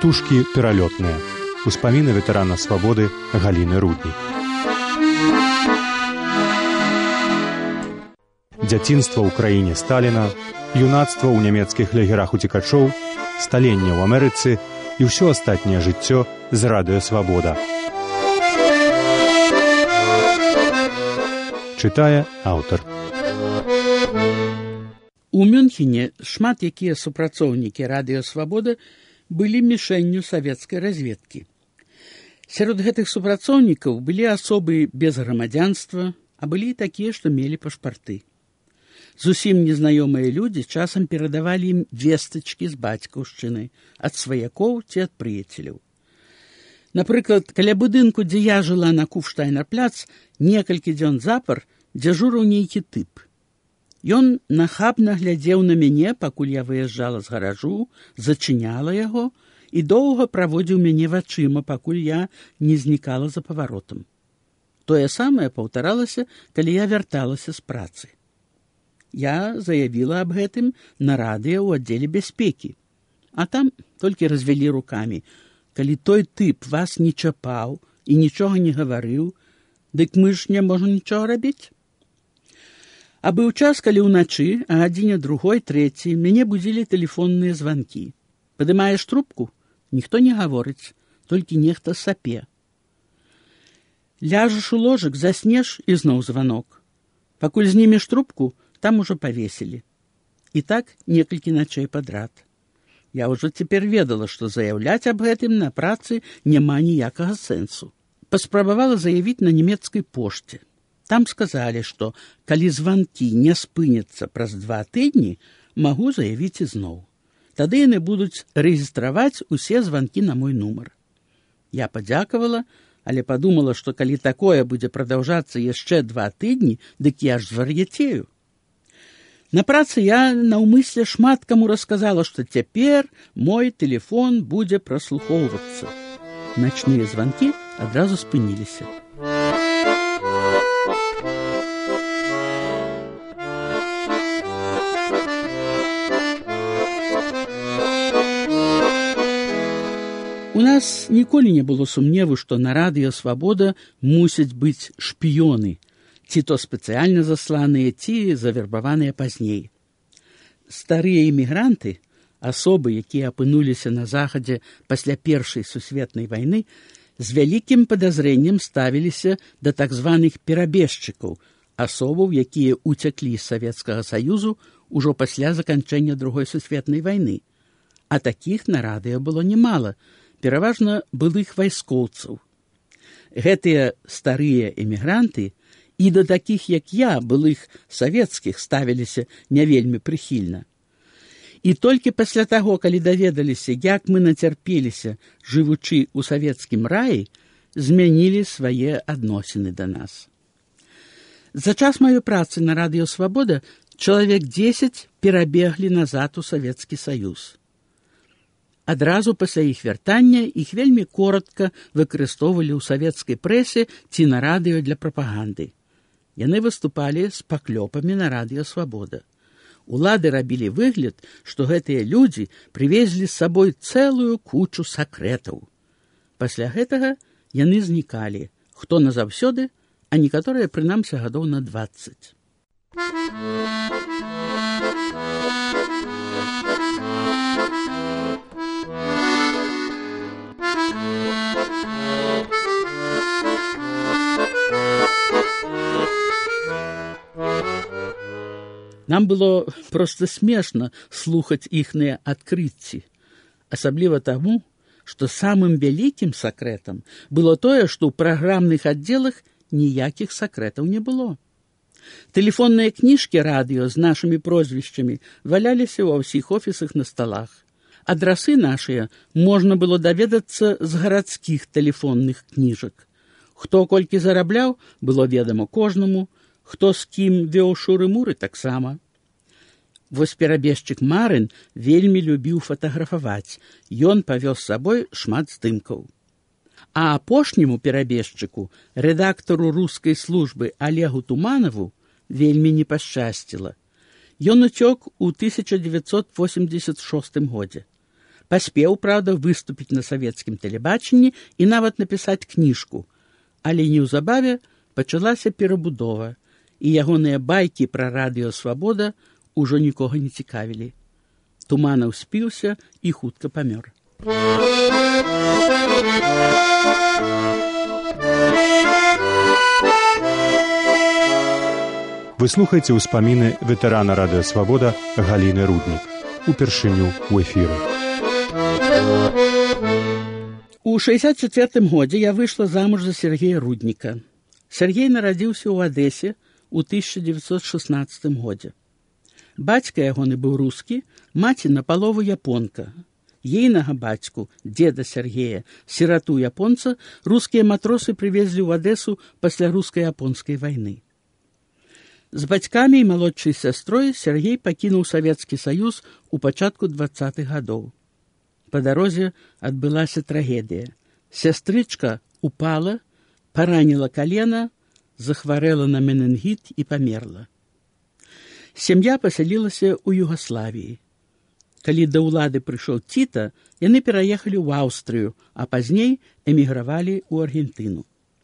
Птушкі пералётныя. Успаміны ветэрана свабоды Галіны Руднік. Дзяцінства ў краіне Сталіна, юнацтва ў нямецкіх лагерах уцекачоў, сталенне ў Амерыцы і ўсё астатняе жыццё з радыё «Свабода». Чытае аўтар. У Мюнхене шмат якія супрацоўнікі радыё «Свабода» былі мішэнню савецкай разведкі. Сярод гэтых супрацоўнікаў былі асобы без грамадзянства, а былі і такія, што мелі пашпарты. Зусім незнаёмыя людзі часам перадавалі ім вестачкі з бацькаўшчыны, ад сваякоў ці ад прыяцеляў. Напрыклад, каля будынку, дзе я жыла на Куфштайнер-пляц, некалькі дзён запар дзяжурыў нейкі тып. Ён нахабна глядзеў на мяне, пакуль я выязджала з гаражу, зачыняла яго і доўга праводзіў мяне вачыма, пакуль я не знікала за паваротам. Тое самае паўтаралася, калі я вярталася з працы. Я заявіла аб гэтым на радыё ў аддзеле бяспекі, а там толькі развялі рукамі. Калі той тып вас не чапаў і нічога не гаварыў, дык мы ж не можам нічога рабіць. А быў час, калі ўначы, а гадзіне другой, трэцяй, мяне будзілі тэлефонныя званкі. Падымаеш трубку? Ніхто не гаворыць, толькі нехта сапе. Ляжаш у ложак, заснеш і зноў званок. Пакуль знімеш трубку, там ужо павесілі. І так некалькі начэй падрад. Я ўжо цяпер ведала, што заяўляць аб гэтым на працы няма ніякага сэнсу. Паспрабавала заявіць на нямецкай пошце. Там сказалі, што калі званкі не спыняцца праз 2 тыдні, магу заявіць ізноў. Тады яны будуць рэгістраваць усе званкі на мой нумар. Я падзякавала, але падумала, што калі такое будзе прадаўжацца яшчэ 2 тыдні, дык я ж звар'яцею. На працы я наўмысле шмат каму расказала, што цяпер мой тэлефон будзе праслухоўвацца. Начныя званкі адразу спыніліся. У нас ніколі не было сумневу, што на радыё «Свабода» мусяць быць шпіёны, ці то спецыяльна засланыя, ці завербаваныя пазней. Старыя эмігранты, асобы, якія апынуліся на захадзе пасля Першай сусветнай вайны, з вялікім падазрэннем ставіліся да так званых перабежчыкаў, асобаў, якія ўцяклі з Савецкага Саюзу ўжо пасля заканчэння Другой сусветнай вайны. А такіх на радыё было немала, пераважна былых вайскоўцаў. Гэтыя старыя эмігранты і да такіх, як я, былых савецкіх, ставіліся не вельмі прыхільна. І толькі пасля таго, калі даведаліся, як мы нацярпеліся, жывучы ў савецкім раі, змянілі свае адносіны да нас. За час маёй працы на радыё «Свабода» чалавек 10 перабеглі назад у Савецкі Саюз. Адразу пасля іх вяртання іх вельмі коратка выкарыстоўвалі ў савецкай прэсе ці на радыё для прапаганды. Яны выступалі з паклёпамі на радыё «Свабода». Улады рабілі выгляд, што гэтыя людзі прывезлі з сабой цэлую кучу сакрэтаў. Пасля гэтага яны знікалі, хто назаўсёды, а некаторыя прынамсі гадоў на 20. Нам было проста смешна слухаць іхныя адкрыцці, асабліва таму, што самым вялікім сакрэтам было тое, што ў праграмных аддзелах ніякіх сакрэтаў не было. Тэлефонныя кніжкі радыё з нашымі прозвішчамі валяліся ва ўсіх офісах на сталах. Адрасы нашыя можна было даведацца з гарадскіх тэлефонных кніжак. Хто колькі зарабляў, было ведама кожнаму, хто з кім вёў шуры-муры таксама. Вось перабежчык Марын вельмі любіў фатаграфаваць. Ён павёз з сабой шмат здымкаў. А апошняму перабежчыку, рэдактару рускай службы Олегу Туманову, вельмі не пашчасціла. Ён уцёк у 1986 годзе. Паспеў, праўда, выступіць на савецкім тэлебачанні і нават напісаць кніжку. Але неўзабаве пачалася перабудова, і ягоныя байкі пра радыё «Свабода» ужо нікога не цікавілі. Туманаў спіўся і хутка памёр. Вы слухаеце ўспаміны ветэрана радыё «Свабода» Галіны Руднік. Упершыню ў эфіры. У 64-м годзе я выйшла замуж за Сергея Рудніка. Сергей нарадзіўся ў Адэсе ў 1916 годзе. Бацька ягоны быў рускі, маці напалову японка. Ейнага бацьку, дзеда Сергея, сірату японца, рускія матросы прывезлі ў Адэсу пасля руска-японскай вайны. З бацькамі і малодшай сястрой Сергей пакінуў Савецкі Саюз у пачатку 20-х гадоў. Па дарозе адбылася трагедыя. Сястрычка упала, параніла калена, захварэла на менінгіт і памерла. Сям'я пасялілася ў Югаславіі. Калі да ўлады прыйшоў Ціта, яны пераехалі ў Аўстрыю, а пазней эмігравалі ў Аргентыну.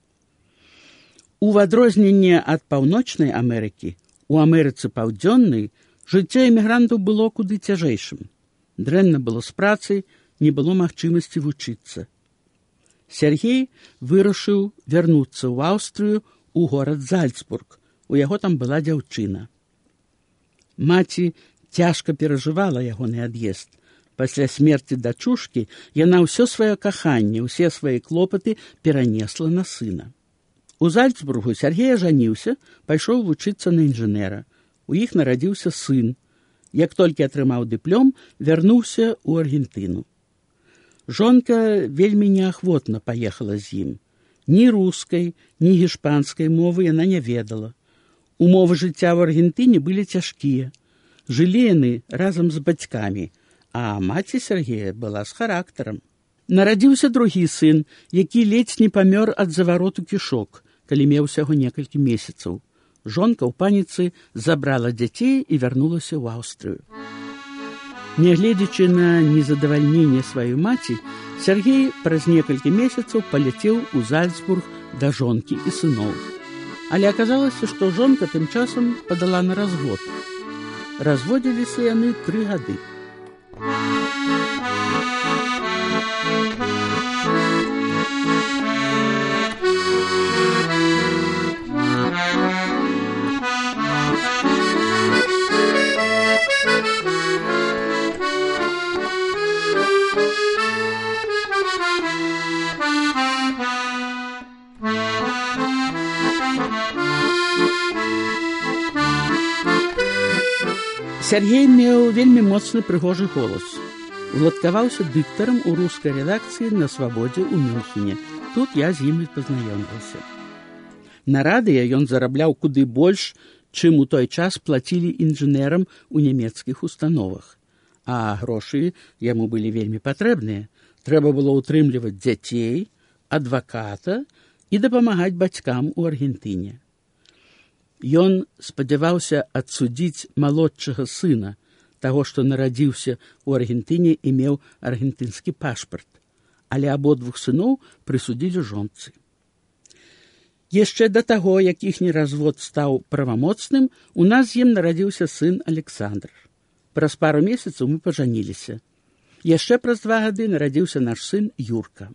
У адрозненне ад Паўночнай Амерыкі, у Амерыцы Паўдзённай жыццё эмігрантаў было куды цяжэйшым. Дрэнна было з працай, не было магчымасці вучыцца. Сергей вырашыў вярнуцца ў Аўстрыю у горад Зальцбург. У яго там была дзяўчына. Маці цяжка перажывала ягоны ад'езд. Пасля смерці дачушкі яна ўсё сваё каханне, усе свае клопаты перанесла на сына. У Зальцбургу Сергей ажаніўся, пайшоў вучыцца на інжынера. У іх нарадзіўся сын. Як толькі атрымаў дыплом, вярнуўся ў Аргентыну. Жонка вельмі неахвотна паехала з ім. Ні рускай, ні гішпанскай мовы яна не ведала. Умовы жыцця ў Аргентыне былі цяжкія. Жылі яны разам з бацькамі, а маці Сергея была з характарам. Нарадзіўся другі сын, які ледзь не памёр ад завароту кішок, калі меў усяго некалькі месяцаў. Жонка ў паніцы забрала дзяцей і вярнулася ў Аўстрыю. Нягледзячы на незадавальненне сваёй маці, Сергей праз некалькі месяцаў паляцеў у Зальцбург да жонкі і сыноў. Але аказалася, што жонка тым часам падала на развод. Разводзіліся яны 3 гады. Сергей меў вельмі моцны прыгожы голас. Уладкаваўся дыктарам у рускай рэдакцыі на «Свабодзе» ў Мюнхене. Тут я з ім і пазнаёміўся. На радыё ён зарабляў куды больш, чым у той час плацілі інжынерам у нямецкіх установах. А грошы яму былі вельмі патрэбныя. Трэба было ўтрымліваць дзяцей, адваката і дапамагаць бацькам у Аргентыне. Ён спадзяваўся адсудзіць малодшага сына, таго, што нарадзіўся ў Аргентыне і меў аргентынскі пашпарт, але абодвух сыноў прысудзілі жонцы. Яшчэ да таго, як іхні развод стаў правамоцным, у нас з ім нарадзіўся сын Александр. Праз пару месяцаў мы пажаніліся. Яшчэ праз 2 гады нарадзіўся наш сын Юрка.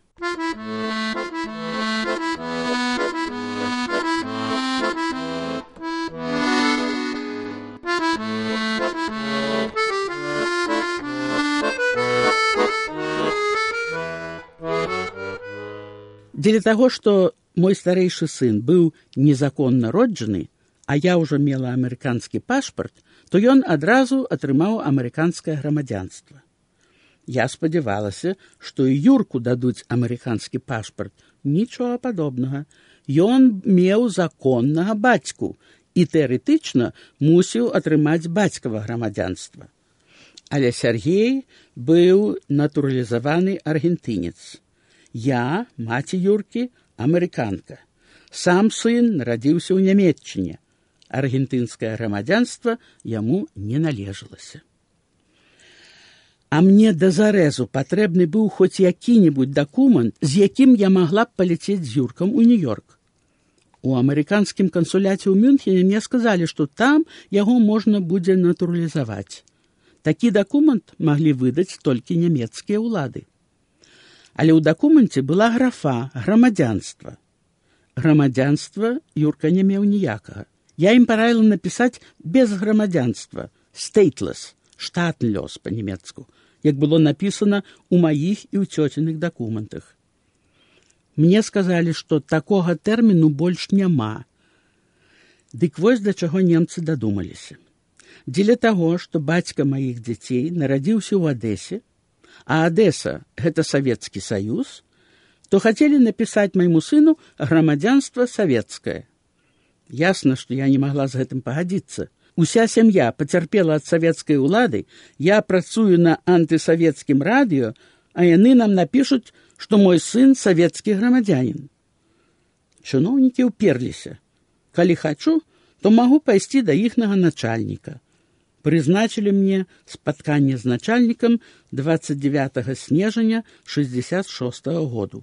Дзеля таго, што мой старэйшы сын быў незаконна роджаны, а я ўжо мела амерыканскі пашпарт, то ён адразу атрымаў амерыканскае грамадзянства. Я спадзявалася, што і Юрку дадуць амерыканскі пашпарт. Нічога падобнага. Ён меў законнага бацьку і тэарэтычна мусіў атрымаць бацькава грамадзянства. Але Сергей быў натуралізаваны аргентынец. Я, маці Юркі, амерыканка. Сам сын нарадзіўся ў Нямецчыне. Аргентынскае грамадзянства яму не належалася. А мне да зарэзу патрэбны быў хоць які-небудзь дакумент, з якім я магла б паляцець з Юркам у Нью-Йорк. У амерыканскім кансуляце ў Мюнхене мне сказалі, што там яго можна будзе натуралізаваць. Такі дакумент маглі выдаць толькі нямецкія ўлады. Але ў дакуменце была графа «грамадзянства». Грамадзянства Юрка не меў ніякага. Я ім параіла напісаць без грамадзянства, «stateless», «штатлёс» па-нямецку, як было напісана ў маіх і ў цёціных дакументах. Мне сказалі, што такога тэрміну больш няма. Дык вось да чаго немцы дадумаліся. Дзеля таго, што бацька маіх дзяцей нарадзіўся ў Адэсе, а Адэса – гэта Савецкі Саюз, то хацелі напісаць майму сыну грамадзянства савецкае. Ясна, што я не магла з гэтым пагадзіцца. Уся сям'я пацярпела ад савецкай улады, я працую на антысавецкім радыё, а яны нам напішуць, што мой сын савецкі грамадзянін. Чыноўнікі ўперліся. Калі хачу, то магу пайсці да іхнага начальніка. Прызначылі мне спатканне з начальнікам 29 снежня 66 году.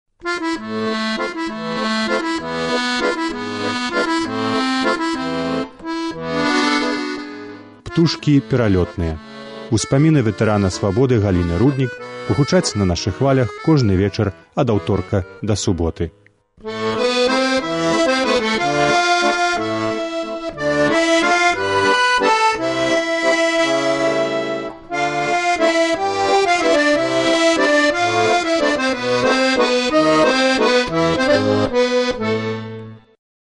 Птушкі пералётныя. Успаміны ветэрана свабоды Галіны Руднік гучаць на нашых хвалях кожны вечар ад аўторка да суботы.